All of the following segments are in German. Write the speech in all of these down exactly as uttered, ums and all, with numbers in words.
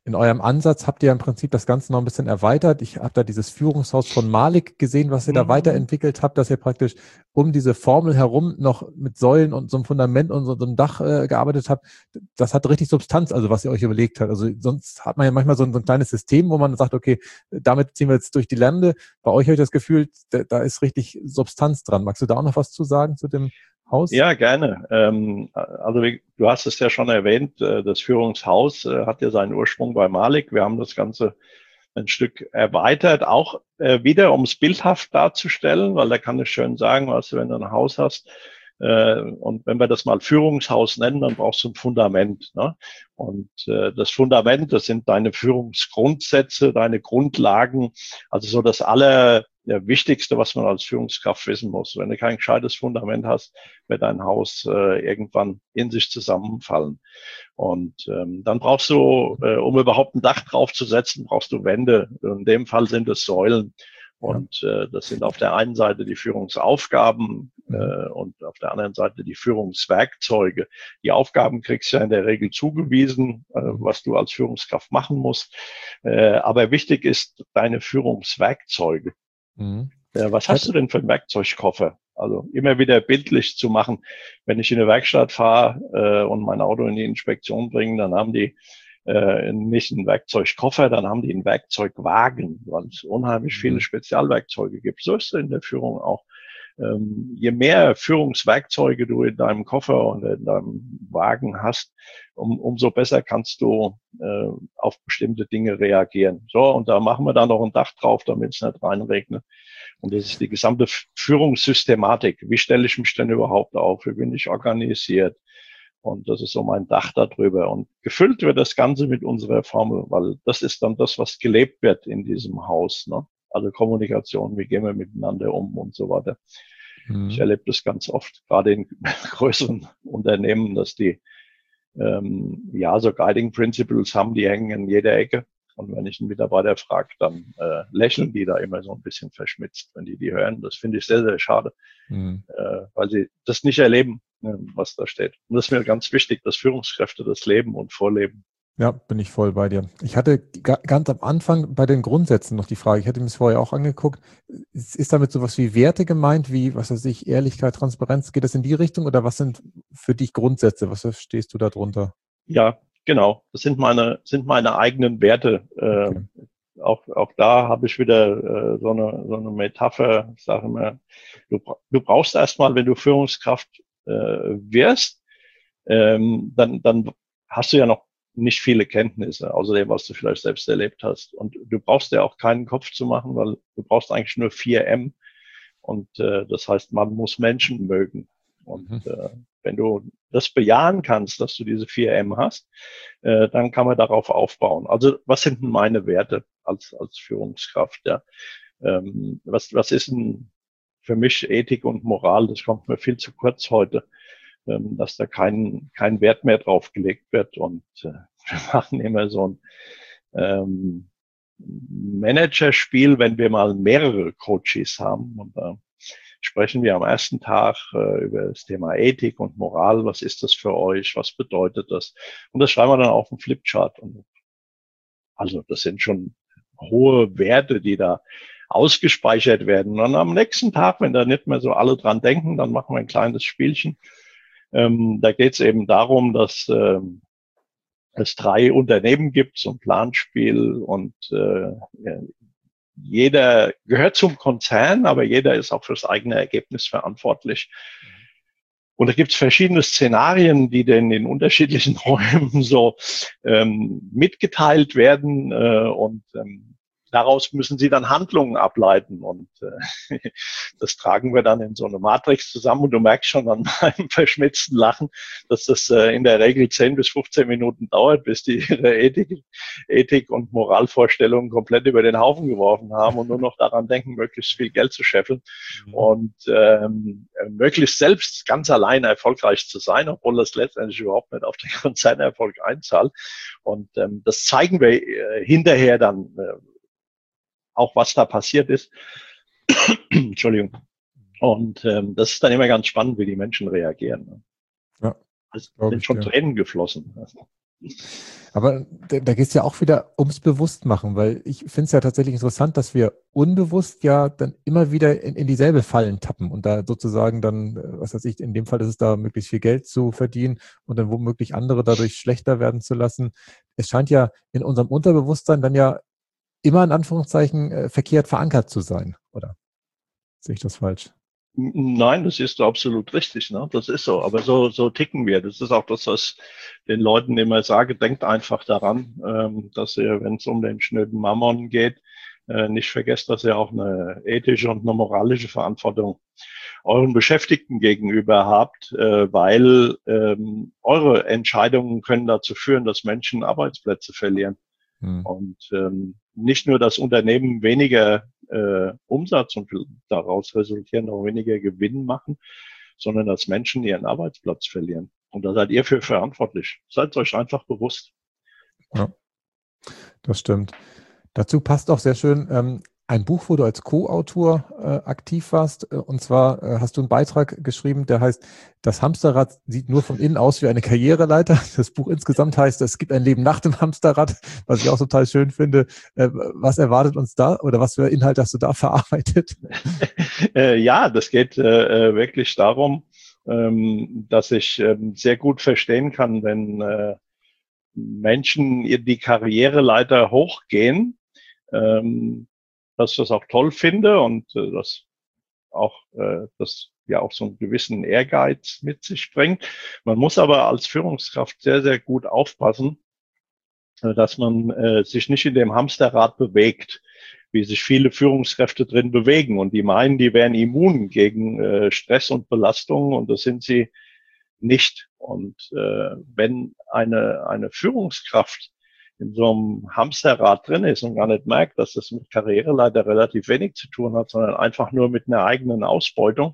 in eurem Ansatz habt ihr im Prinzip das Ganze noch ein bisschen erweitert. Ich habe da dieses Führungshaus von Malik gesehen, was ihr da Mhm. weiterentwickelt habt, dass ihr praktisch um diese Formel herum noch mit Säulen und so einem Fundament und so, so einem Dach äh, gearbeitet habt. Das hat richtig Substanz, also was ihr euch überlegt habt. Also sonst hat man ja manchmal so ein, so ein kleines System, wo man sagt, okay, damit ziehen wir jetzt durch die Lande. Bei euch habe ich das Gefühl, da, da ist richtig Substanz dran. Magst du da auch noch was zu sagen zu dem Haus? Ja, gerne. Ähm, also wie, du hast es ja schon erwähnt, äh, das Führungshaus äh, hat ja seinen Ursprung bei Malik. Wir haben das Ganze ein Stück erweitert, auch äh, wieder, um es bildhaft darzustellen, weil da kann ich schön sagen, was du, wenn du ein Haus hast, äh, und wenn wir das mal Führungshaus nennen, dann brauchst du ein Fundament. Ne? Und äh, das Fundament, das sind deine Führungsgrundsätze, deine Grundlagen, also so das aller der Wichtigste, was man als Führungskraft wissen muss. Wenn du kein gescheites Fundament hast, wird dein Haus äh, irgendwann in sich zusammenfallen. Und ähm, dann brauchst du, äh, um überhaupt ein Dach draufzusetzen, brauchst du Wände. In dem Fall sind es Säulen. Und äh, das sind auf der einen Seite die Führungsaufgaben äh, und auf der anderen Seite die Führungswerkzeuge. Die Aufgaben kriegst du ja in der Regel zugewiesen, äh, was du als Führungskraft machen musst. Äh, aber wichtig ist deine Führungswerkzeuge. Mhm. Ja, was hast du denn für einen Werkzeugkoffer? Also immer wieder bildlich zu machen. Wenn ich in eine Werkstatt fahre äh, und mein Auto in die Inspektion bringe, dann haben die äh, nicht einen Werkzeugkoffer, dann haben die einen Werkzeugwagen, weil es unheimlich viele Mhm. Spezialwerkzeuge gibt. So ist es in der Führung auch. Ähm, je mehr Führungswerkzeuge du in deinem Koffer und in deinem Wagen hast, um, umso besser kannst du äh, auf bestimmte Dinge reagieren. So, und da machen wir dann noch ein Dach drauf, damit es nicht reinregnet. Und das ist die gesamte Führungssystematik. Wie stelle ich mich denn überhaupt auf? Wie bin ich organisiert? Und das ist so mein Dach darüber. Und gefüllt wird das Ganze mit unserer Formel, weil das ist dann das, was gelebt wird in diesem Haus. Ne? Also Kommunikation, wie gehen wir miteinander um und so weiter. Mhm. Ich erlebe das ganz oft, gerade in größeren Unternehmen, dass die ähm, ja so Guiding Principles haben, die hängen in jeder Ecke. Und wenn ich einen Mitarbeiter frage, dann äh, lächeln die da immer so ein bisschen verschmitzt, wenn die die hören. Das finde ich sehr, sehr schade, Mhm. äh, weil sie das nicht erleben, äh, was da steht. Und das ist mir ganz wichtig, dass Führungskräfte das leben und vorleben. Ja, bin ich voll bei dir. Ich hatte ga- ganz am Anfang bei den Grundsätzen noch die Frage, ich hatte mir das vorher auch angeguckt, ist, ist damit sowas wie Werte gemeint, wie, was weiß ich, Ehrlichkeit, Transparenz, geht das in die Richtung oder was sind für dich Grundsätze? Was verstehst du darunter? Ja, genau. Das sind meine, sind meine eigenen Werte. Äh, Okay. auch, auch da habe ich wieder äh, so, eine, so eine Metapher. Ich sage immer, du, du brauchst erstmal, wenn du Führungskraft äh, wirst, ähm, dann, dann hast du ja noch nicht viele Kenntnisse, außer dem, was du vielleicht selbst erlebt hast. Und du brauchst ja auch keinen Kopf zu machen, weil du brauchst eigentlich nur vier M. Und äh, das heißt, man muss Menschen mögen. Und Mhm. äh, wenn du das bejahen kannst, dass du diese vier M hast, äh, dann kann man darauf aufbauen. Also was sind denn meine Werte als, als Führungskraft? Ja? Ähm, was, was ist denn für mich Ethik und Moral? Das kommt mir viel zu kurz heute, ähm, dass da kein, kein Wert mehr drauf gelegt wird. Und äh, wir machen immer so ein ähm, Managerspiel, wenn wir mal mehrere Coaches haben. Und da sprechen wir am ersten Tag äh, über das Thema Ethik und Moral. Was ist das für euch? Was bedeutet das? Und das schreiben wir dann auf den Flipchart. Und also das sind schon hohe Werte, die da ausgespeichert werden. Und am nächsten Tag, wenn da nicht mehr so alle dran denken, dann machen wir ein kleines Spielchen. Ähm, da geht es eben darum, dass ähm, es drei Unternehmen gibt, so ein Planspiel und äh, jeder gehört zum Konzern, aber jeder ist auch fürs eigene Ergebnis verantwortlich. Und da gibt es verschiedene Szenarien, die denn in unterschiedlichen Räumen so ähm, mitgeteilt werden äh, und ähm, daraus müssen sie dann Handlungen ableiten und äh, das tragen wir dann in so eine Matrix zusammen und du merkst schon an meinem verschmitzten Lachen, dass das äh, in der Regel zehn bis fünfzehn Minuten dauert, bis die ihre Ethik, Ethik und Moralvorstellungen komplett über den Haufen geworfen haben und nur noch daran denken, möglichst viel Geld zu scheffeln Mhm. und ähm, möglichst selbst ganz allein erfolgreich zu sein, obwohl das letztendlich überhaupt nicht auf den Konzernerfolg einzahlt. Und ähm, das zeigen wir äh, hinterher dann äh, auch, was da passiert ist. Entschuldigung. Und ähm, das ist dann immer ganz spannend, wie die Menschen reagieren. Ja, Es glaube sind ich schon dir. Tränen geflossen. Aber da, da geht es ja auch wieder ums Bewusstmachen, weil ich finde es ja tatsächlich interessant, dass wir unbewusst ja dann immer wieder in, in dieselbe Fallen tappen und da sozusagen dann, äh, was weiß ich, in dem Fall ist es da, möglichst viel Geld zu verdienen und dann womöglich andere dadurch schlechter werden zu lassen. Es scheint ja in unserem Unterbewusstsein dann ja immer in Anführungszeichen äh, verkehrt verankert zu sein, oder sehe ich das falsch? Nein, das ist absolut richtig, ne? Das ist so. Aber so, so ticken wir. Das ist auch das, was den Leuten immer sage. Denkt einfach daran, ähm, dass ihr, wenn es um den schnöden Mammon geht, äh, nicht vergesst, dass ihr auch eine ethische und eine moralische Verantwortung euren Beschäftigten gegenüber habt, äh, weil ähm, eure Entscheidungen können dazu führen, dass Menschen Arbeitsplätze verlieren. Hm. Und ähm, nicht nur das Unternehmen weniger äh, Umsatz und daraus resultieren auch weniger Gewinn machen, sondern dass Menschen ihren Arbeitsplatz verlieren. Und da seid ihr für verantwortlich. Seid euch einfach bewusst. Ja, das stimmt. Dazu passt auch sehr schön ähm, ein Buch, wo du als Co-Autor äh, aktiv warst. Äh, Und zwar äh, hast du einen Beitrag geschrieben, der heißt, das Hamsterrad sieht nur von innen aus wie eine Karriereleiter. Das Buch insgesamt heißt, es gibt ein Leben nach dem Hamsterrad, was ich auch total schön finde. Äh, was erwartet uns da oder was für Inhalt hast du da verarbeitet? äh, ja, das geht äh, wirklich darum, ähm, dass ich ähm, sehr gut verstehen kann, wenn äh, Menschen die Karriereleiter hochgehen, ähm, dass ich das auch toll finde und äh, dass auch äh, das ja auch so einen gewissen Ehrgeiz mit sich bringt. Man muss aber als Führungskraft sehr, sehr gut aufpassen, äh, dass man äh, sich nicht in dem Hamsterrad bewegt, wie sich viele Führungskräfte drin bewegen. Und die meinen, die wären immun gegen äh, Stress und Belastungen und das sind sie nicht. Und äh, wenn eine, eine Führungskraft in so einem Hamsterrad drin ist und gar nicht merkt, dass das mit Karriereleiter relativ wenig zu tun hat, sondern einfach nur mit einer eigenen Ausbeutung,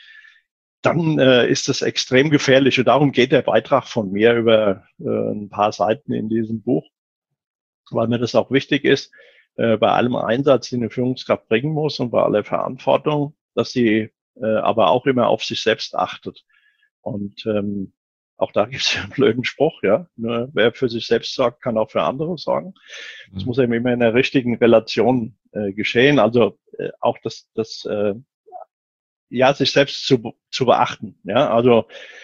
dann äh, ist das extrem gefährlich. Und darum geht der Beitrag von mir über äh, ein paar Seiten in diesem Buch, weil mir das auch wichtig ist, äh, bei allem Einsatz, den eine Führungskraft bringen muss und bei aller Verantwortung, dass sie äh, aber auch immer auf sich selbst achtet. Und ähm, auch da gibt es ja einen blöden Spruch, ja. Nur wer für sich selbst sorgt, kann auch für andere sorgen. Das muss eben immer in der richtigen Relation äh, geschehen. Also äh, auch das, das äh, ja, sich selbst zu, zu beachten. Ja, also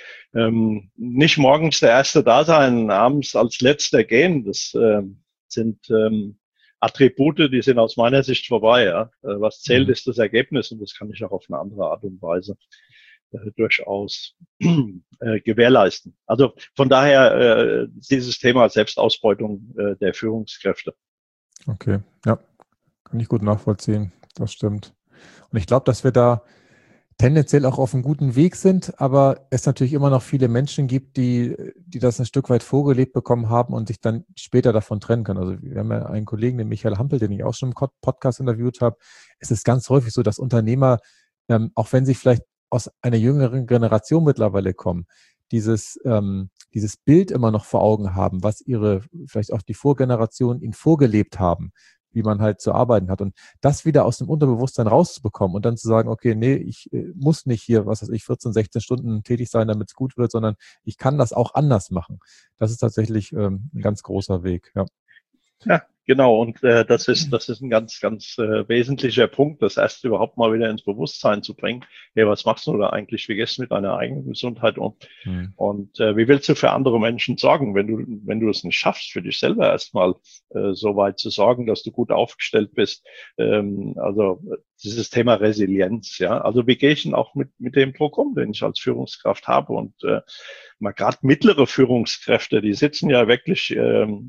ähm, nicht morgens der Erste da sein, abends als Letzter gehen. Das äh, sind ähm, Attribute, die sind aus meiner Sicht vorbei. Ja. Äh, was zählt, Mhm. ist das Ergebnis und das kann ich auch auf eine andere Art und Weise äh, durchaus äh, gewährleisten. Also von daher äh, dieses Thema Selbstausbeutung äh, der Führungskräfte. Okay, ja, kann ich gut nachvollziehen. Das stimmt. Und ich glaube, dass wir da tendenziell auch auf einem guten Weg sind, aber es natürlich immer noch viele Menschen gibt, die, die das ein Stück weit vorgelebt bekommen haben und sich dann später davon trennen können. Also wir haben ja einen Kollegen, den Michael Hampel, den ich auch schon im Podcast interviewt habe. Es ist ganz häufig so, dass Unternehmer, ähm, auch wenn sie vielleicht aus einer jüngeren Generation mittlerweile kommen, dieses, ähm, dieses Bild immer noch vor Augen haben, was ihre, vielleicht auch die Vorgenerationen ihnen vorgelebt haben, wie man halt zu arbeiten hat. Und das wieder aus dem Unterbewusstsein rauszubekommen und dann zu sagen, okay, nee, ich äh, muss nicht hier, was weiß ich, vierzehn, sechzehn Stunden tätig sein, damit es gut wird, sondern ich kann das auch anders machen. Das ist tatsächlich ähm, ein ganz großer Weg, ja. Ja, genau. Und äh, das ist, das ist ein ganz, ganz äh, wesentlicher Punkt, das erst überhaupt mal wieder ins Bewusstsein zu bringen. Hey, was machst du da eigentlich? Wie gehst du mit deiner eigenen Gesundheit um? Hm. Und äh, wie willst du für andere Menschen sorgen, wenn du, wenn du es nicht schaffst, für dich selber erstmal äh, so weit zu sorgen, dass du gut aufgestellt bist? Ähm, also dieses Thema Resilienz, ja. Also wie gehe ich denn auch mit, mit dem Druck um, den ich als Führungskraft habe? Und äh, mal gerade mittlere Führungskräfte, die sitzen ja wirklich ähm,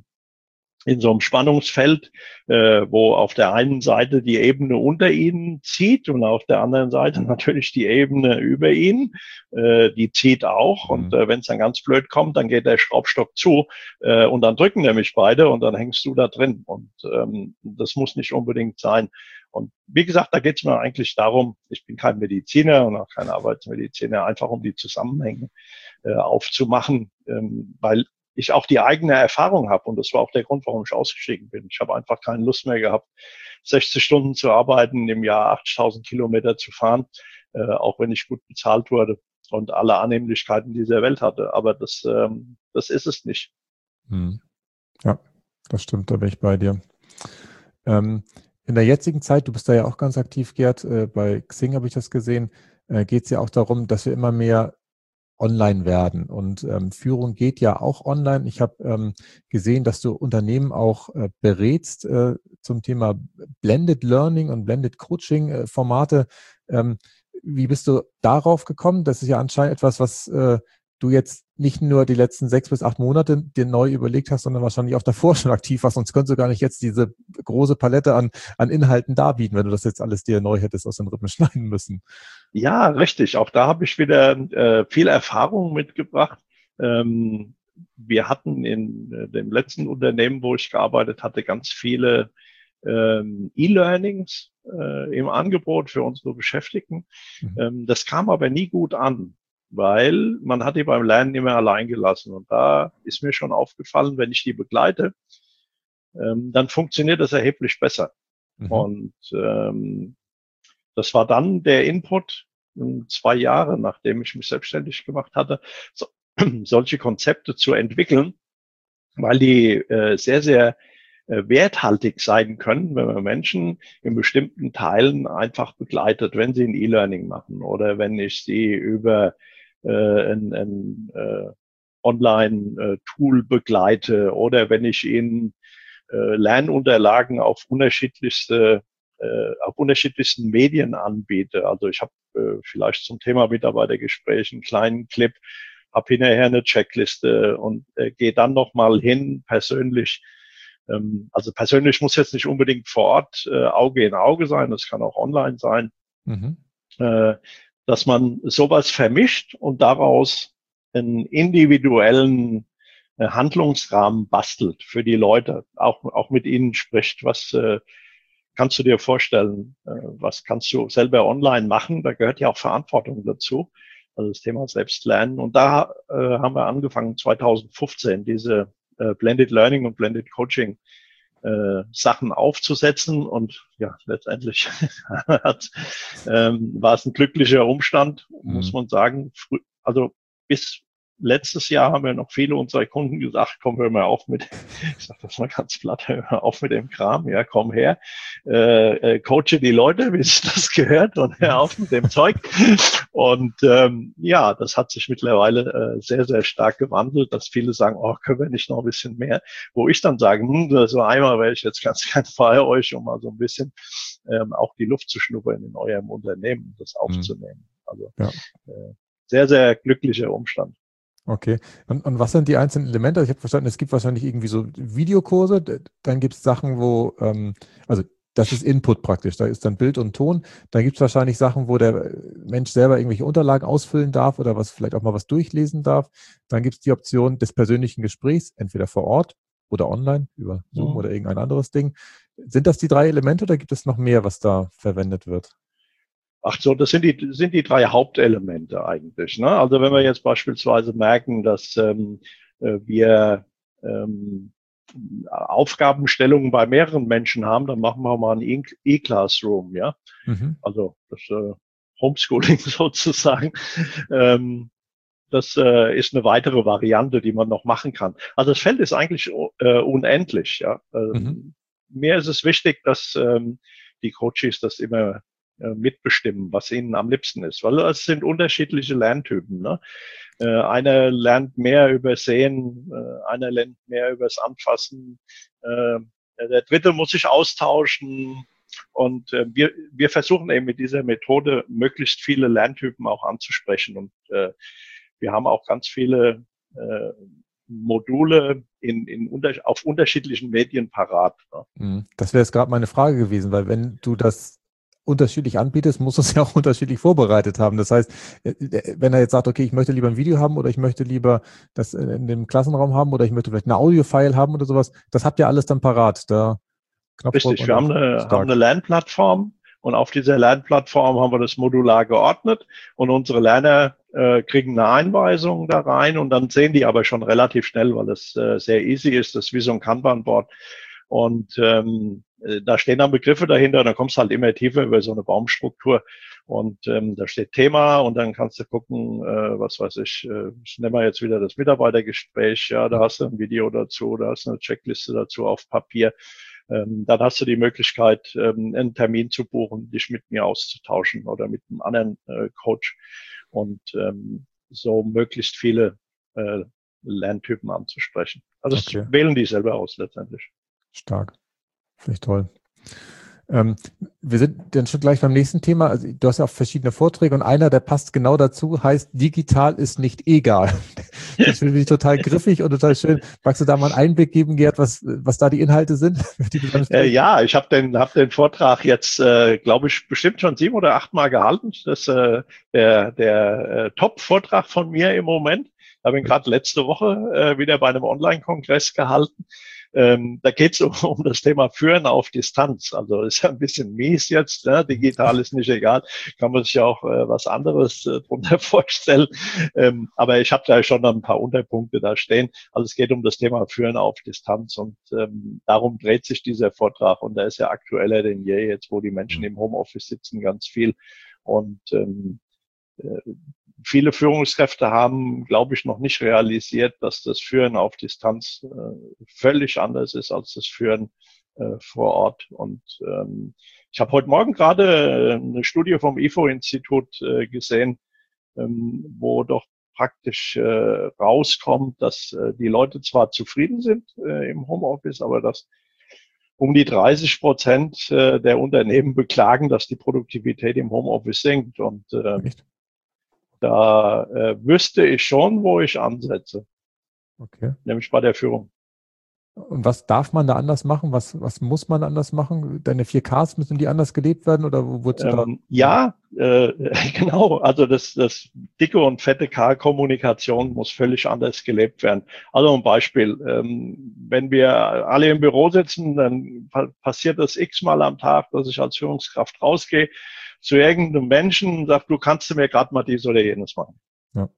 in so einem Spannungsfeld, äh, wo auf der einen Seite die Ebene unter ihnen zieht und auf der anderen Seite natürlich die Ebene über ihnen, äh, die zieht auch. Und Mhm. äh, wenn es dann ganz blöd kommt, dann geht der Schraubstock zu äh, und dann drücken nämlich beide und dann hängst du da drin. Und ähm, das muss nicht unbedingt sein. Und wie gesagt, da geht es mir eigentlich darum, ich bin kein Mediziner und auch kein Arbeitsmediziner, einfach um die Zusammenhänge äh, aufzumachen, ähm, weil ich auch die eigene Erfahrung habe. Und das war auch der Grund, warum ich ausgestiegen bin. Ich habe einfach keine Lust mehr gehabt, sechzig Stunden zu arbeiten, im Jahr achttausend Kilometer zu fahren, äh, auch wenn ich gut bezahlt wurde und alle Annehmlichkeiten dieser Welt hatte. Aber das, ähm, das ist es nicht. Hm. Ja, das stimmt, da bin ich bei dir. Ähm, in der jetzigen Zeit, du bist da ja auch ganz aktiv, Gerd, äh, bei Xing habe ich das gesehen, äh, geht es ja auch darum, dass wir immer mehr online werden. Und ähm, Führung geht ja auch online. Ich habe ähm, gesehen, dass du Unternehmen auch äh, berätst äh, zum Thema Blended Learning und Blended Coaching äh, Formate. Ähm, wie bist du darauf gekommen? Das ist ja anscheinend etwas, was äh, du jetzt nicht nur die letzten sechs bis acht Monate dir neu überlegt hast, sondern wahrscheinlich auch davor schon aktiv warst. Sonst könntest du gar nicht jetzt diese große Palette an, an Inhalten darbieten, wenn du das jetzt alles dir neu hättest aus den Rippen schneiden müssen. Ja, richtig. Auch da habe ich wieder äh, viel Erfahrung mitgebracht. Ähm, wir hatten in äh, dem letzten Unternehmen, wo ich gearbeitet hatte, ganz viele ähm, E-Learnings äh, im Angebot für unsere Beschäftigten. Mhm. Ähm, das kam aber nie gut an, weil man hat die beim Lernen immer allein gelassen. Und da ist mir schon aufgefallen, wenn ich die begleite, ähm, dann funktioniert das erheblich besser. Mhm. Und ähm, das war dann der Input, zwei Jahre nachdem ich mich selbstständig gemacht hatte, so, solche Konzepte zu entwickeln, weil die äh, sehr, sehr äh, werthaltig sein können, wenn man Menschen in bestimmten Teilen einfach begleitet, wenn sie ein E-Learning machen oder wenn ich sie über äh, ein, ein äh, Online-Tool begleite oder wenn ich ihnen äh, Lernunterlagen auf unterschiedlichste äh, auf unterschiedlichsten Medien anbiete. Also ich habe äh, vielleicht zum Thema Mitarbeitergespräch einen kleinen Clip, habe hinterher eine Checkliste und äh, gehe dann nochmal hin persönlich. Ähm, also persönlich muss jetzt nicht unbedingt vor Ort äh, Auge in Auge sein, das kann auch online sein, Mhm. äh, dass man sowas vermischt und daraus einen individuellen äh, Handlungsrahmen bastelt für die Leute, auch, auch mit ihnen spricht, was äh, kannst du dir vorstellen, äh, was kannst du selber online machen, da gehört ja auch Verantwortung dazu, also das Thema Selbstlernen. Und da äh, haben wir angefangen zwanzig fünfzehn diese äh, Blended Learning und Blended Coaching äh, Sachen aufzusetzen und ja, letztendlich hat, ähm, war es ein glücklicher Umstand, muss Mhm. man sagen. Frü also bis letztes Jahr haben wir noch viele unserer Kunden gesagt, komm, hör mal auf mit, ich sage das mal ganz platt, hör mal auf mit dem Kram, ja, komm her, äh, äh, coache die Leute, wie es das gehört und hör auf mit dem Zeug. Und ähm, ja, das hat sich mittlerweile äh, sehr, sehr stark gewandelt, dass viele sagen, oh, können wir nicht noch ein bisschen mehr? Wo ich dann sage, hm, so einmal wäre ich jetzt ganz gern bei euch, um mal so ein bisschen ähm, auch die Luft zu schnuppern in eurem Unternehmen, das Mhm. aufzunehmen. Also Ja. äh, sehr, sehr glücklicher Umstand. Okay. Und, und was sind die einzelnen Elemente? Also ich habe verstanden, es gibt wahrscheinlich irgendwie so Videokurse, d- dann gibt es Sachen, wo, ähm, also das ist Input praktisch, da ist dann Bild und Ton. Dann gibt es wahrscheinlich Sachen, wo der Mensch selber irgendwelche Unterlagen ausfüllen darf oder was vielleicht auch mal was durchlesen darf. Dann gibt es die Option des persönlichen Gesprächs, entweder vor Ort oder online über Zoom Mhm. oder irgendein anderes Ding. Sind das die drei Elemente oder gibt es noch mehr, was da verwendet wird? Ach so, das sind die, sind die drei Hauptelemente eigentlich. Ne? Also wenn wir jetzt beispielsweise merken, dass ähm, äh, wir ähm, Aufgabenstellungen bei mehreren Menschen haben, dann machen wir mal ein E-Classroom, ja. Mhm. Also das äh, Homeschooling sozusagen. Ähm, das äh, ist eine weitere Variante, die man noch machen kann. Also das Feld ist eigentlich äh, unendlich. Ja. Mhm. Ähm, mir ist es wichtig, dass ähm, die Coaches das immer äh, mitbestimmen, was ihnen am liebsten ist, weil es sind unterschiedliche Lerntypen. Ne? Äh, einer lernt mehr über Sehen, äh, einer lernt mehr übers Anfassen, äh, der dritte muss sich austauschen. Und äh, wir, wir versuchen eben mit dieser Methode möglichst viele Lerntypen auch anzusprechen. Und äh, wir haben auch ganz viele äh, Module in, in unter, auf unterschiedlichen Medien parat. Ne? Mhm. Das wäre jetzt gerade meine Frage gewesen, weil wenn du das unterschiedlich anbietest, musst du es ja auch unterschiedlich vorbereitet haben. Das heißt, äh, äh, wenn er jetzt sagt, okay, ich möchte lieber ein Video haben oder ich möchte lieber das in dem Klassenraum haben oder ich möchte vielleicht eine Audio-File haben oder sowas, das habt ihr alles dann parat. Da Knopfdruck Richtig, und wir dann haben eine, haben stark. eine Lernplattform und auf dieser Lernplattform haben wir das modular geordnet und unsere Lerner äh, kriegen eine Einweisung da rein und dann sehen die aber schon relativ schnell, weil es äh, sehr easy ist, das ist wie so ein Kanban-Board. Und ähm, äh, da stehen dann Begriffe dahinter, und dann kommst du halt immer tiefer über so eine Baumstruktur. Und ähm, da steht Thema, und dann kannst du gucken, äh, was weiß ich, äh, ich nehme mal jetzt wieder das Mitarbeitergespräch, ja, da hast du ein Video dazu, da hast du eine Checkliste dazu auf Papier. Ähm, dann hast du die Möglichkeit, ähm, einen Termin zu buchen, dich mit mir auszutauschen oder mit einem anderen äh, Coach, und ähm, so möglichst viele äh, Lerntypen anzusprechen. Also das Okay, wählen die selber aus letztendlich. stark. Finde ich toll. Ähm, wir sind dann schon gleich beim nächsten Thema. Also, du hast ja auch verschiedene Vorträge, und einer, der passt genau dazu, heißt, digital ist nicht egal. Das finde ich total griffig und total schön. Magst du da mal einen Einblick geben, Gerd, was, was da die Inhalte sind, die du dann Äh, ja, ich habe den, hab den Vortrag jetzt, äh, glaube ich, bestimmt schon sieben oder acht Mal gehalten. Das ist äh, der, der äh, Top-Vortrag von mir im Moment. Ich habe ihn gerade letzte Woche äh, wieder bei einem Online-Kongress gehalten. Ähm, da geht es um, um das Thema Führen auf Distanz. Also ist ja ein bisschen mies jetzt. Ne? Digital ist nicht egal. Kann man sich ja auch äh, was anderes äh, drunter vorstellen. Ähm, aber ich habe da schon ein paar Unterpunkte da stehen. Also es geht um das Thema Führen auf Distanz, und ähm, darum dreht sich dieser Vortrag. Und der ist ja aktueller denn je, jetzt wo die Menschen im Homeoffice sitzen, ganz viel. Und ähm, äh, viele Führungskräfte haben, glaube ich, noch nicht realisiert, dass das Führen auf Distanz äh, völlig anders ist als das Führen äh, vor Ort. Und ähm, ich habe heute Morgen gerade eine Studie vom I F O-Institut äh, gesehen, ähm, wo doch praktisch äh, rauskommt, dass äh, die Leute zwar zufrieden sind äh, im Homeoffice, aber dass um die dreißig Prozent äh, der Unternehmen beklagen, dass die Produktivität im Homeoffice sinkt. Und äh, Echt? da äh, wüsste ich schon, wo ich ansetze, Okay. nämlich bei der Führung. Und was darf man da anders machen? Was, was muss man anders machen? Deine vier Ks, müssen die anders gelebt werden, oder wo wurdest du da? Ähm, ja, äh, genau. Also das, das dicke und fette K-Kommunikation muss völlig anders gelebt werden. Also ein Beispiel. Ähm, wenn wir alle im Büro sitzen, dann pa passiert das x-mal am Tag, dass ich als Führungskraft rausgehe zu irgendeinem Menschen und sage, du kannst du mir gerade mal dies oder jenes machen. Ja.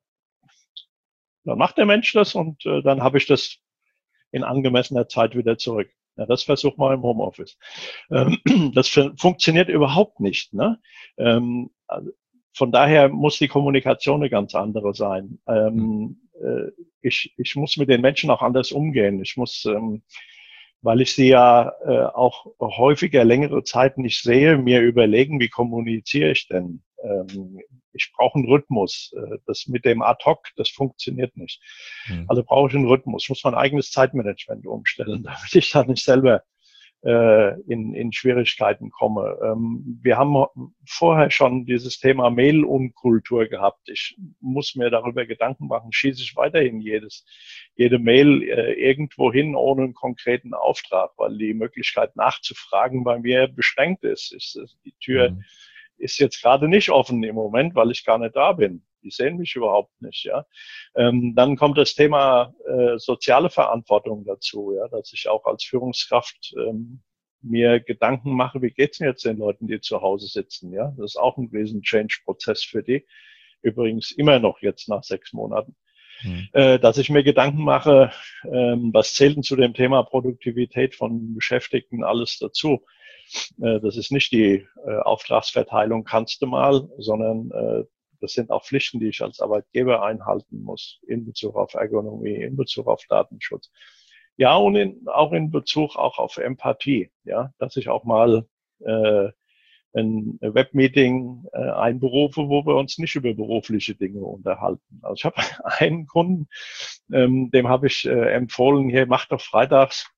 Dann macht der Mensch das, und äh, dann habe ich das in angemessener Zeit wieder zurück. Ja, das versucht man im Homeoffice. Ähm, das funktioniert überhaupt nicht. Ne? Ähm, also von daher muss die Kommunikation eine ganz andere sein. Ähm, äh, ich, ich muss mit den Menschen auch anders umgehen. Ich muss, ähm, weil ich sie ja äh, auch häufiger längere Zeit nicht sehe, mir überlegen, wie kommuniziere ich denn? Ähm, ich brauche einen Rhythmus. Äh, das mit dem Ad-Hoc, das funktioniert nicht. Mhm. Also brauche ich einen Rhythmus. Ich muss mein eigenes Zeitmanagement umstellen, damit ich da nicht selber äh, in, in Schwierigkeiten komme. Ähm, wir haben vorher schon dieses Thema Mail-Unkultur gehabt. Ich muss mir darüber Gedanken machen, schieße ich weiterhin jedes, jede Mail äh, irgendwo hin ohne einen konkreten Auftrag, weil die Möglichkeit nachzufragen bei mir beschränkt ist. ist die Tür Mhm. ist jetzt gerade nicht offen im Moment, weil ich gar nicht da bin. Die sehen mich überhaupt nicht, ja. Ähm, dann kommt das Thema äh, soziale Verantwortung dazu, ja, dass ich auch als Führungskraft ähm, mir Gedanken mache, wie geht's mir jetzt den Leuten, die zu Hause sitzen, ja. Das ist auch ein riesen Change-Prozess für die. Übrigens immer noch jetzt nach sechs Monaten. Mhm. Äh, dass ich mir Gedanken mache, ähm, was zählt denn zu dem Thema Produktivität von Beschäftigten alles dazu? Äh, das ist nicht die äh, Auftragsverteilung, kannst du mal, sondern äh, das sind auch Pflichten, die ich als Arbeitgeber einhalten muss in Bezug auf Ergonomie, in Bezug auf Datenschutz. Ja, und in, auch in Bezug auch auf Empathie, ja, dass ich auch mal äh, ein Webmeeting äh, einberufe, wo wir uns nicht über berufliche Dinge unterhalten. Also ich habe einen Kunden, ähm, dem habe ich äh, empfohlen, hier mach doch freitags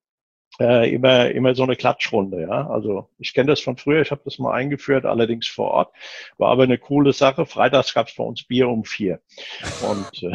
äh, immer immer so eine Klatschrunde, ja. Also ich kenne das von früher, ich habe das mal eingeführt, allerdings vor Ort. War aber eine coole Sache. Freitags gab es bei uns Bier um vier. Und äh,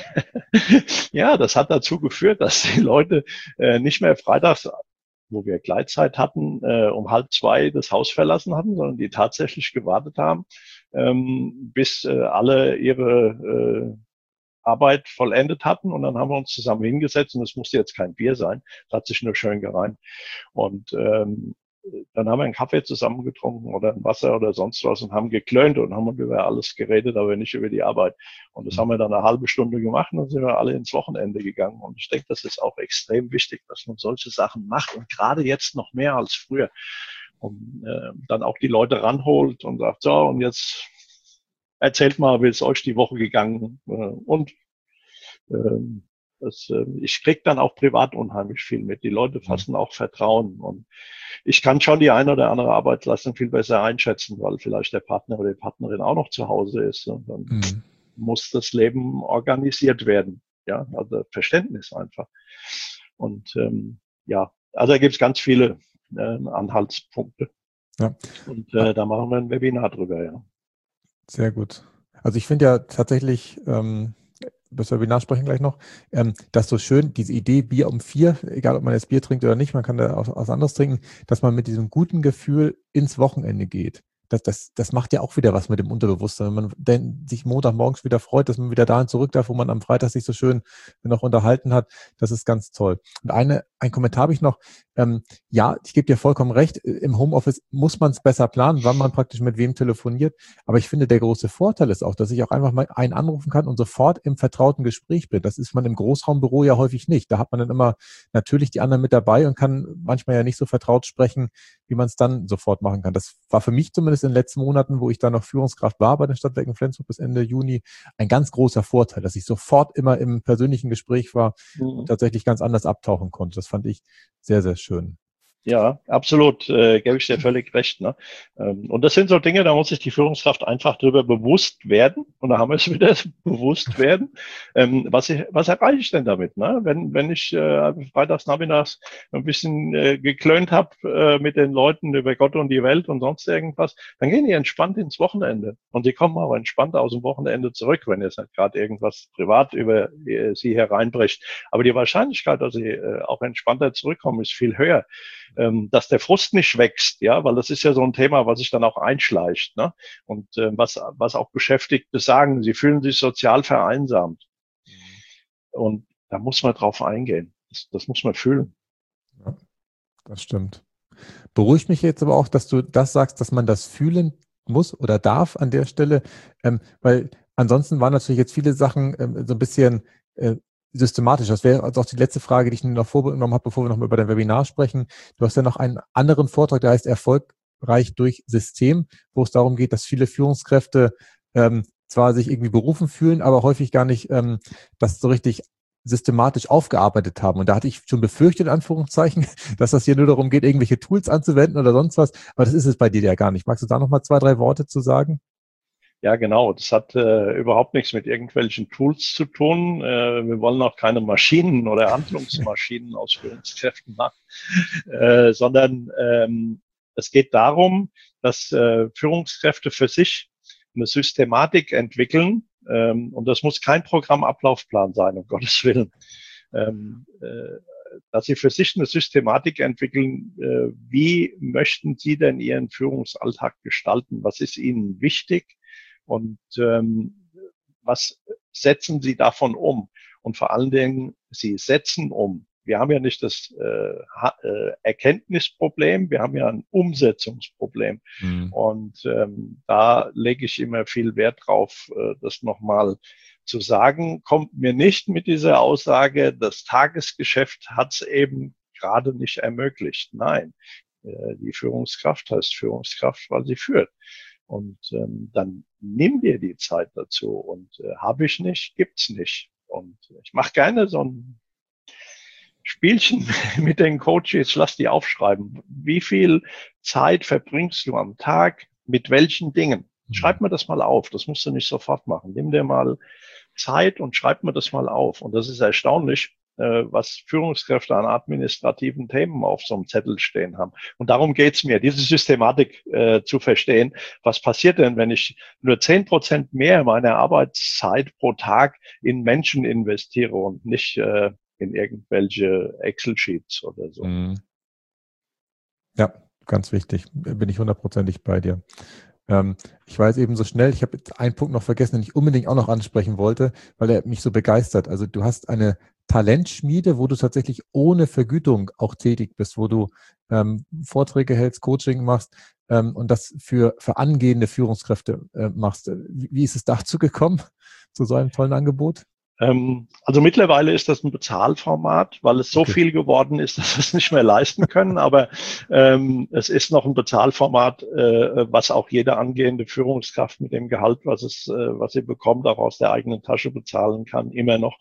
ja, das hat dazu geführt, dass die Leute äh, nicht mehr freitags, wo wir Gleitzeit hatten, äh, um halb zwei das Haus verlassen hatten, sondern die tatsächlich gewartet haben, ähm, bis äh, alle ihre äh, Arbeit vollendet hatten, und dann haben wir uns zusammen hingesetzt, und es musste jetzt kein Bier sein, es hat sich nur schön gereimt. Und ähm, dann haben wir einen Kaffee zusammen getrunken oder ein Wasser oder sonst was und haben geklönt und haben über alles geredet, aber nicht über die Arbeit. Und das haben wir dann eine halbe Stunde gemacht und dann sind wir alle ins Wochenende gegangen. Und ich denke, das ist auch extrem wichtig, dass man solche Sachen macht und gerade jetzt noch mehr als früher. Und äh, dann auch die Leute ranholt und sagt, so, und jetzt erzählt mal, wie ist euch die Woche gegangen? Äh, und äh, Das, ich krieg dann auch privat unheimlich viel mit. Die Leute fassen auch Vertrauen. Und ich kann schon die eine oder andere Arbeitsleistung viel besser einschätzen, weil vielleicht der Partner oder die Partnerin auch noch zu Hause ist. Und dann mhm. muss das Leben organisiert werden. Ja, also Verständnis einfach. Und ähm, ja, also da gibt es ganz viele äh, Anhaltspunkte. Ja. Und äh, da machen wir ein Webinar drüber, ja. Sehr gut. Also ich finde ja tatsächlich, ähm, das Webinar sprechen gleich noch, ähm, dass so schön diese Idee Bier um vier, egal ob man jetzt Bier trinkt oder nicht, man kann da auch was anderes trinken, dass man mit diesem guten Gefühl ins Wochenende geht. Das, das, das macht ja auch wieder was mit dem Unterbewusstsein. Wenn man denn sich Montagmorgens wieder freut, dass man wieder dahin zurück darf, wo man am Freitag sich so schön noch unterhalten hat, das ist ganz toll. Und eine, ein Kommentar habe ich noch. Ähm, ja, ich gebe dir vollkommen recht, im Homeoffice muss man es besser planen, wann man praktisch mit wem telefoniert. Aber ich finde, der große Vorteil ist auch, dass ich auch einfach mal einen anrufen kann und sofort im vertrauten Gespräch bin. Das ist man im Großraumbüro ja häufig nicht. Da hat man dann immer natürlich die anderen mit dabei und kann manchmal ja nicht so vertraut sprechen, wie man es dann sofort machen kann. Das war für mich zumindest in den letzten Monaten, wo ich da noch Führungskraft war bei den Stadtwerken Flensburg bis Ende Juni, ein ganz großer Vorteil, dass ich sofort immer im persönlichen Gespräch war und tatsächlich ganz anders abtauchen konnte. Das fand ich sehr, sehr schön. Ja, absolut, äh, gebe ich dir völlig recht. Ne? Ähm, und das sind so Dinge, da muss sich die Führungskraft einfach darüber bewusst werden. Und da haben wir es wieder, bewusst werden. Ähm, was, ich, was erreiche ich denn damit? Ne? Wenn, wenn ich äh, freitags nachmittags ein bisschen äh, geklönt habe äh, mit den Leuten über Gott und die Welt und sonst irgendwas, dann gehen die entspannt ins Wochenende. Und die kommen auch entspannt aus dem Wochenende zurück, wenn jetzt nicht gerade irgendwas privat über äh, sie hereinbricht. Aber die Wahrscheinlichkeit, dass sie äh, auch entspannter zurückkommen, ist viel höher. Ähm, dass der Frust nicht wächst, ja, weil das ist ja so ein Thema, was sich dann auch einschleicht, ne? Und äh, was was auch Beschäftigte sagen, sie fühlen sich sozial vereinsamt. Mhm. Und da muss man drauf eingehen. Das, das muss man fühlen. Ja, das stimmt. Beruhigt mich jetzt aber auch, dass du das sagst, dass man das fühlen muss oder darf an der Stelle, ähm, weil ansonsten waren natürlich jetzt viele Sachen ähm, so ein bisschen äh, systematisch. Das wäre also auch die letzte Frage, die ich noch vorgenommen habe, bevor wir noch mal über dein Webinar sprechen. Du hast ja noch einen anderen Vortrag, der heißt Erfolgreich durch System, wo es darum geht, dass viele Führungskräfte ähm, zwar sich irgendwie berufen fühlen, aber häufig gar nicht ähm, das so richtig systematisch aufgearbeitet haben. Und da hatte ich schon befürchtet, in Anführungszeichen, dass das hier nur darum geht, irgendwelche Tools anzuwenden oder sonst was. Aber das ist es bei dir ja gar nicht. Magst du da noch mal zwei, drei Worte zu sagen? Ja, genau. Das hat äh, überhaupt nichts mit irgendwelchen Tools zu tun. Äh, wir wollen auch keine Maschinen oder Handlungsmaschinen aus Führungskräften machen, äh, sondern ähm, es geht darum, dass äh, Führungskräfte für sich eine Systematik entwickeln. Ähm, und das muss kein Programmablaufplan sein, um Gottes Willen. Ähm, äh, dass sie für sich eine Systematik entwickeln, äh, wie möchten sie denn ihren Führungsalltag gestalten? Was ist ihnen wichtig? Und ähm, was setzen Sie davon um? Und vor allen Dingen, Sie setzen um. Wir haben ja nicht das äh, äh, Erkenntnisproblem, wir haben ja ein Umsetzungsproblem. Mhm. Und ähm, da lege ich immer viel Wert drauf, äh, das nochmal zu sagen. Kommt mir nicht mit dieser Aussage, das Tagesgeschäft hat es eben gerade nicht ermöglicht. Nein, äh, die Führungskraft heißt Führungskraft, weil sie führt. Und ähm, dann nimm dir die Zeit dazu. Und äh, habe ich nicht, gibt's nicht. Und ich mache gerne so ein Spielchen mit den Coaches, lass die aufschreiben. Wie viel Zeit verbringst du am Tag mit welchen Dingen? Schreib mir das mal auf. Das musst du nicht sofort machen. Nimm dir mal Zeit und schreib mir das mal auf. Und das ist erstaunlich, was Führungskräfte an administrativen Themen auf so einem Zettel stehen haben. Und darum geht's mir, diese Systematik äh, zu verstehen. Was passiert denn, wenn ich nur zehn Prozent mehr meiner Arbeitszeit pro Tag in Menschen investiere und nicht äh, in irgendwelche Excel-Sheets oder so? Ja, ganz wichtig. Bin ich hundertprozentig bei dir. Ähm, ich weiß eben so schnell, ich habe einen Punkt noch vergessen, den ich unbedingt auch noch ansprechen wollte, weil er mich so begeistert. Also du hast eine Talentschmiede, wo du tatsächlich ohne Vergütung auch tätig bist, wo du ähm, Vorträge hältst, Coaching machst ähm, und das für, für angehende Führungskräfte äh, machst. Wie, wie ist es dazu gekommen, zu so einem tollen Angebot? Ähm, also mittlerweile ist das ein Bezahlformat, weil es so Okay. viel geworden ist, dass wir es nicht mehr leisten können. Aber ähm, es ist noch ein Bezahlformat, äh, was auch jede angehende Führungskraft mit dem Gehalt, was es, äh, was sie bekommt, auch aus der eigenen Tasche bezahlen kann, immer noch.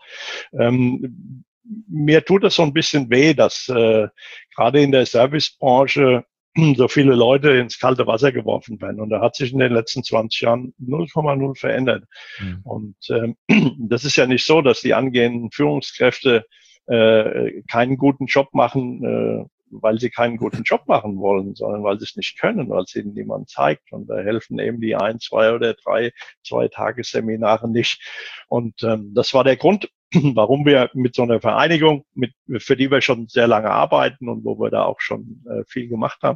Ähm, mir tut es so ein bisschen weh, dass äh, gerade in der Servicebranche so viele Leute ins kalte Wasser geworfen werden. Und da hat sich in den letzten zwanzig Jahren null Komma null verändert. Hm. Und ähm, das ist ja nicht so, dass die angehenden Führungskräfte äh, keinen guten Job machen, äh, weil sie keinen guten Job machen wollen, sondern weil sie es nicht können, weil es ihnen niemand zeigt. Und da helfen eben die ein, zwei oder drei, zwei Tagesseminare nicht. Und ähm, das war der Grund, warum wir mit so einer Vereinigung, mit, für die wir schon sehr lange arbeiten und wo wir da auch schon äh, viel gemacht haben,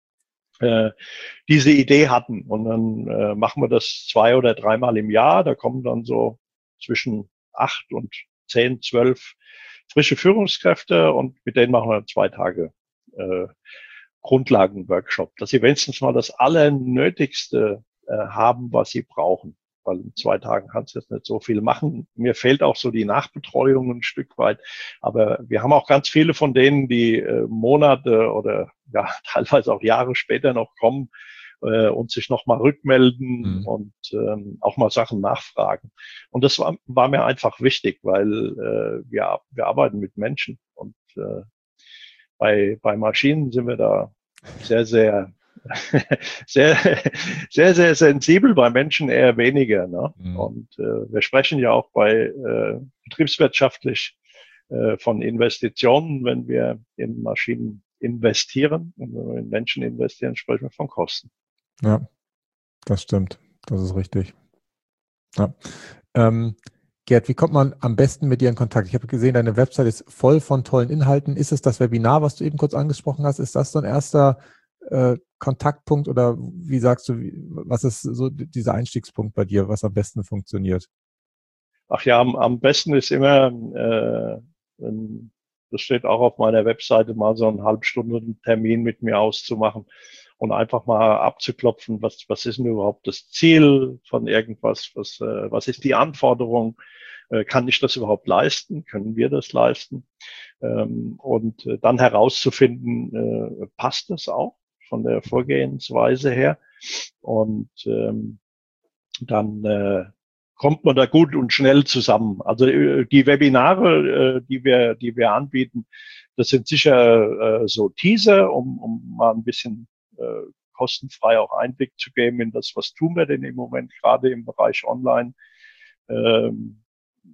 äh, diese Idee hatten. Und dann äh, machen wir das zwei oder dreimal im Jahr. Da kommen dann so zwischen acht und zehn, zwölf frische Führungskräfte und mit denen machen wir zwei Tage äh, Grundlagenworkshop, dass sie wenigstens mal das Allernötigste äh, haben, was sie brauchen. Weil in zwei Tagen kannst du jetzt nicht so viel machen. Mir fehlt auch so die Nachbetreuung ein Stück weit. Aber wir haben auch ganz viele von denen, die äh, Monate oder ja teilweise auch Jahre später noch kommen äh, und sich nochmal rückmelden Mhm. und ähm, auch mal Sachen nachfragen. Und das war, war mir einfach wichtig, weil äh, wir, wir arbeiten mit Menschen. Und äh, bei, bei Maschinen sind wir da sehr, sehr sehr, sehr, sehr sensibel, bei Menschen eher weniger. Ne? Mhm. Und äh, wir sprechen ja auch bei äh, betriebswirtschaftlich äh, von Investitionen, wenn wir in Maschinen investieren. Und wenn wir in Menschen investieren, sprechen wir von Kosten. Ja, das stimmt. Das ist richtig. Ja. Ähm, Gerd, wie kommt man am besten mit dir in Kontakt? Ich habe gesehen, deine Website ist voll von tollen Inhalten. Ist es das Webinar, was du eben kurz angesprochen hast? Ist das so ein erster äh, Kontaktpunkt oder wie sagst du, wie, was ist so dieser Einstiegspunkt bei dir, was am besten funktioniert? Ach ja, am, am besten ist immer, äh, ein, das steht auch auf meiner Webseite, mal so einen halbstunden Termin mit mir auszumachen und einfach mal abzuklopfen, was, was ist denn überhaupt das Ziel von irgendwas, was, äh, was ist die Anforderung, äh, kann ich das überhaupt leisten, können wir das leisten, ähm, und äh, dann herauszufinden, äh, passt das auch von der Vorgehensweise her und ähm, dann äh, kommt man da gut und schnell zusammen. Also äh, die Webinare, äh, die wir, die wir anbieten, das sind sicher äh, so Teaser, um, um mal ein bisschen äh, kostenfrei auch Einblick zu geben in das, was tun wir denn im Moment gerade im Bereich Online. Ähm,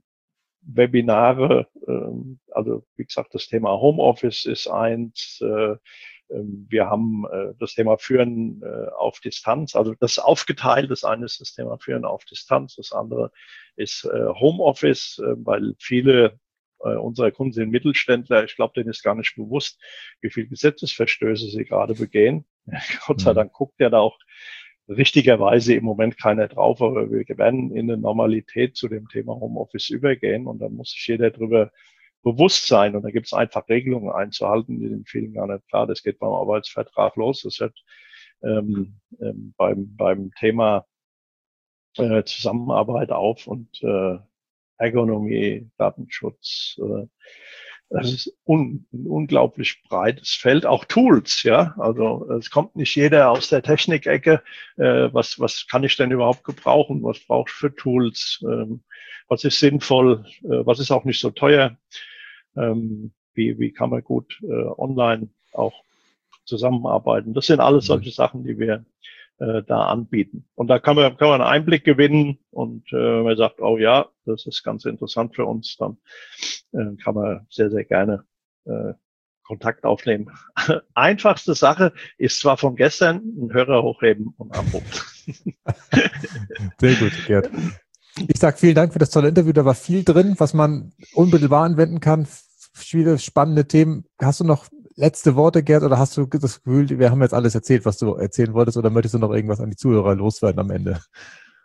Webinare, ähm, also wie gesagt, das Thema Homeoffice ist eins. Äh, Wir haben äh, das Thema Führen äh, auf Distanz. Also das ist aufgeteilt. Das eine ist das Thema Führen auf Distanz. Das andere ist äh, Homeoffice, äh, weil viele äh, unserer Kunden sind Mittelständler. Ich glaube, denen ist gar nicht bewusst, wie viele Gesetzesverstöße sie gerade begehen. Gott sei Dank guckt ja da auch richtigerweise im Moment keiner drauf, aber wir werden in eine Normalität zu dem Thema Homeoffice übergehen und dann muss sich jeder drüber bewusst sein. Und da gibt es einfach Regelungen einzuhalten, die sind vielen gar nicht klar. Das geht beim Arbeitsvertrag los. Das hört ähm, ähm, beim, beim Thema äh, Zusammenarbeit auf und äh, Ergonomie, Datenschutz. Äh, das ist un, ein unglaublich breites Feld. Auch Tools, ja. Also es kommt nicht jeder aus der Technikecke. Äh, was, was kann ich denn überhaupt gebrauchen? Was brauche ich für Tools? Ähm, was ist sinnvoll? Äh, was ist auch nicht so teuer? Ähm, wie, wie kann man gut äh, online auch zusammenarbeiten? Das sind alles solche Sachen, die wir äh, da anbieten. Und da kann man, kann man einen Einblick gewinnen und äh, man sagt, oh ja, das ist ganz interessant für uns, dann äh, kann man sehr, sehr gerne äh, Kontakt aufnehmen. Einfachste Sache ist zwar von gestern, ein Hörer hochheben und anrufen. Sehr gut, Gerd. Ich sage vielen Dank für das tolle Interview. Da war viel drin, was man unmittelbar anwenden kann. Viele spannende Themen. Hast du noch letzte Worte, Gerd, oder hast du das Gefühl, wir haben jetzt alles erzählt, was du erzählen wolltest, oder möchtest du noch irgendwas an die Zuhörer loswerden am Ende?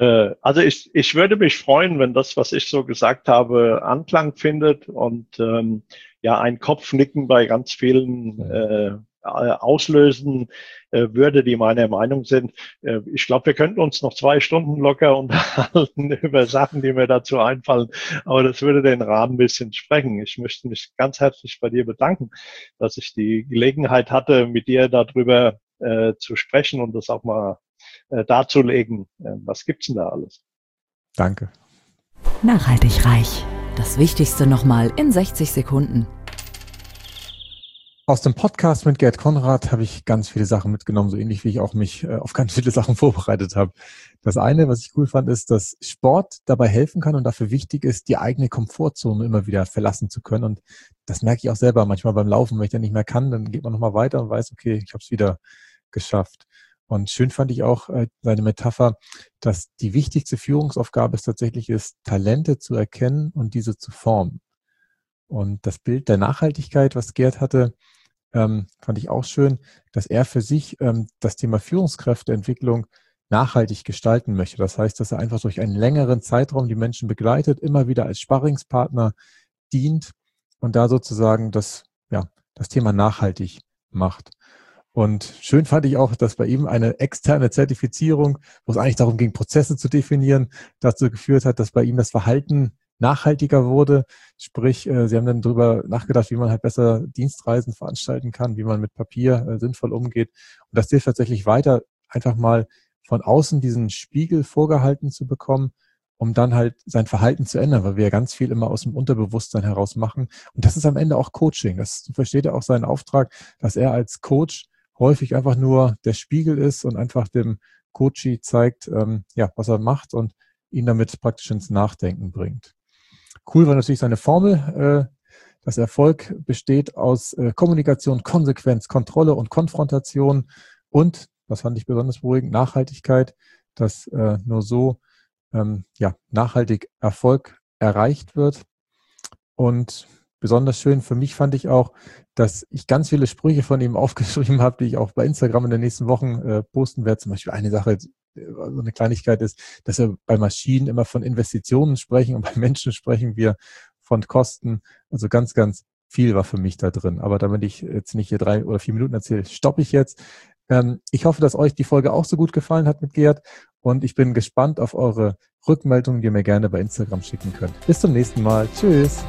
Also ich, ich würde mich freuen, wenn das, was ich so gesagt habe, Anklang findet und ähm, ja ein Kopfnicken bei ganz vielen äh, auslösen äh, würde, die meiner Meinung sind. Äh, ich glaube, wir könnten uns noch zwei Stunden locker unterhalten über Sachen, die mir dazu einfallen, aber das würde den Rahmen ein bisschen sprengen. Ich möchte mich ganz herzlich bei dir bedanken, dass ich die Gelegenheit hatte, mit dir darüber äh, zu sprechen und das auch mal äh, darzulegen. Äh, was gibt's denn da alles? Danke. Nachhaltig reich. Das Wichtigste nochmal in sechzig Sekunden. Aus dem Podcast mit Gerd Konrad habe ich ganz viele Sachen mitgenommen, so ähnlich wie ich auch mich äh, auf ganz viele Sachen vorbereitet habe. Das eine, was ich cool fand, ist, dass Sport dabei helfen kann und dafür wichtig ist, die eigene Komfortzone immer wieder verlassen zu können. Und das merke ich auch selber manchmal beim Laufen. Wenn ich dann nicht mehr kann, dann geht man nochmal weiter und weiß, okay, ich habe es wieder geschafft. Und schön fand ich auch äh, seine Metapher, dass die wichtigste Führungsaufgabe es tatsächlich ist, Talente zu erkennen und diese zu formen. Und das Bild der Nachhaltigkeit, was Gerd hatte, ähm, fand ich auch schön, dass er für sich ähm, das Thema Führungskräfteentwicklung nachhaltig gestalten möchte. Das heißt, dass er einfach durch einen längeren Zeitraum die Menschen begleitet, immer wieder als Sparringspartner dient und da sozusagen das, ja, das Thema nachhaltig macht. Und schön fand ich auch, dass bei ihm eine externe Zertifizierung, wo es eigentlich darum ging, Prozesse zu definieren, dazu geführt hat, dass bei ihm das Verhalten nachhaltiger wurde. Sprich, äh, sie haben dann darüber nachgedacht, wie man halt besser Dienstreisen veranstalten kann, wie man mit Papier äh, sinnvoll umgeht. Und das hilft tatsächlich weiter, einfach mal von außen diesen Spiegel vorgehalten zu bekommen, um dann halt sein Verhalten zu ändern, weil wir ja ganz viel immer aus dem Unterbewusstsein heraus machen. Und das ist am Ende auch Coaching. Das so versteht er auch seinen Auftrag, dass er als Coach häufig einfach nur der Spiegel ist und einfach dem Coachee zeigt, ähm, ja, was er macht und ihn damit praktisch ins Nachdenken bringt. Cool war natürlich seine Formel. Äh, das Erfolg besteht aus äh, Kommunikation, Konsequenz, Kontrolle und Konfrontation und, das fand ich besonders beruhigend, Nachhaltigkeit, dass äh, nur so ähm, ja, nachhaltig Erfolg erreicht wird. Und besonders schön für mich fand ich auch, dass ich ganz viele Sprüche von ihm aufgeschrieben habe, die ich auch bei Instagram in den nächsten Wochen äh, posten werde. Zum Beispiel eine Sache, so eine Kleinigkeit ist, dass wir bei Maschinen immer von Investitionen sprechen und bei Menschen sprechen wir von Kosten. Also ganz, ganz viel war für mich da drin. Aber damit ich jetzt nicht hier drei oder vier Minuten erzähle, stoppe ich jetzt. Ähm, ich hoffe, dass euch die Folge auch so gut gefallen hat mit Gerd und ich bin gespannt auf eure Rückmeldungen, die ihr mir gerne bei Instagram schicken könnt. Bis zum nächsten Mal. Tschüss.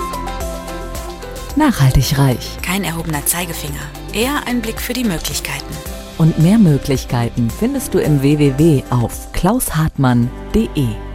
Nachhaltig reich. Kein erhobener Zeigefinger, eher ein Blick für die Möglichkeiten. Und mehr Möglichkeiten findest du im w w w punkt auf klaus hartmann punkt de.